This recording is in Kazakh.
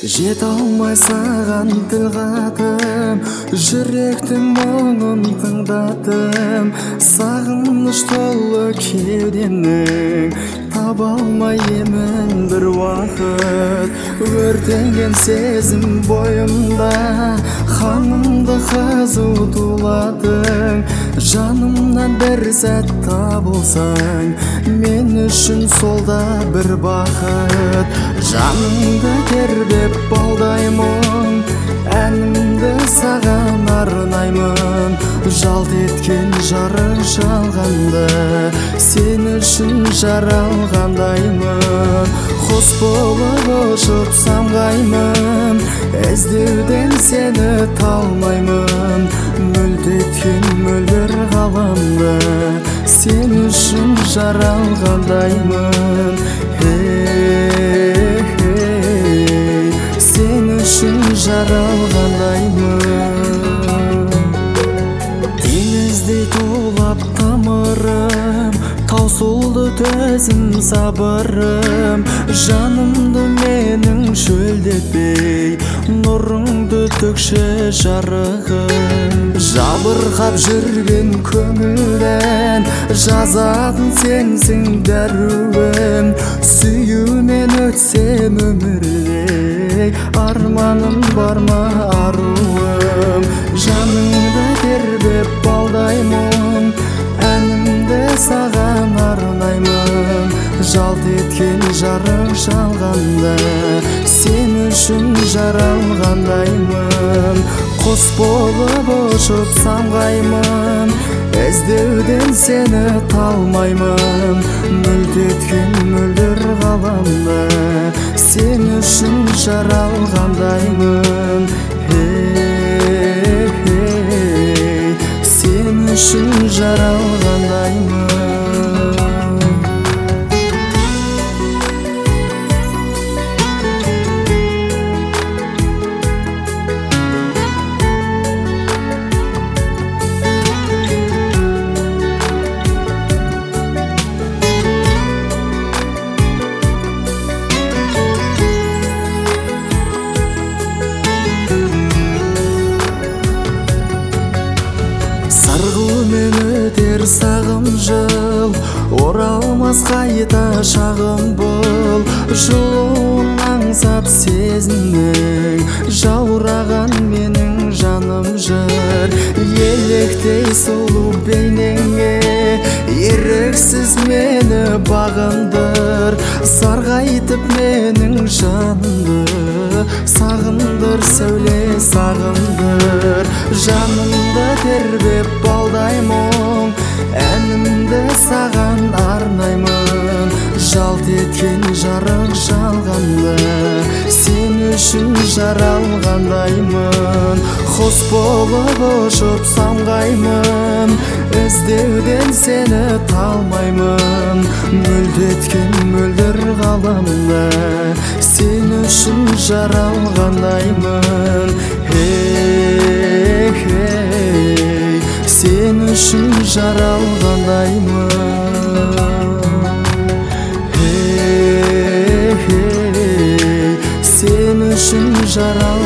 Жете алмай саған тіл қатым, жүректің мұңын тыңдатым. Сағыныш толы кеудемнің, таба алмай емін бір уақыт. Өртенген сезім бойымда, қанымды қызу туладың. Жанымнан бір сәт табылсаң, мен үшін сол да бір бақыт. Жанымды тербеп балдаймын, әнімді саған арнаймын. Жалт еткен жарық жалғанда, сен үшін жаралғандаймын. Құс болып ұшып самғаймын, іздеуден сені талмаймын. Мүлт еткен мөлдір ғаламда, сен үшін жаралғандаймын. Сен үшін жаралғандаймын. Теңіздей тулап тамырым, таусылды төзім сабырым. Жанымды менің шөлдетпей, нұрыңды төкші жарығым. Жабырқап жүрген көңілден, жазатын сенсің дәруім. Сүюмен өтсем өмірде, арманым бар ма аруым. Жаныңды тербеп балдаймын, әнімді саған арнаймын. Жалт еткен жарық жалғанда, сен үшін жаралғандаймын. Құс болып ұшып самғаймын, іздеуден сені талмаймын. Мүлт еткен мөлдір ғаламда, сен үшін жаралғандаймын. Сен үшін жаралғандаймын. Сарғумен өтер сағым жыл, оралмас қайта шағым бұл. Жылуын аңсап сезімнің, жаураған менің жаным жыр. Електей сұлу бейнеңе, еріксіз мені бағындыр. Сарғайтып менің жанымды, сағындыр сәуле сағындыр. Жанымды тербеп балдаймын, әнімді саған арнаймын. Жалт еткен жарық жалғанда, сен үшін жаралғандаймын. Құс болып ұшып самғаймын, іздеуден сені талмаймын. Мүлт еткен мөлдір ғаламда, сен үшін жаралғандаймын. Сен үшін жаралғандаймын. Сен үшін жаралғандаймын.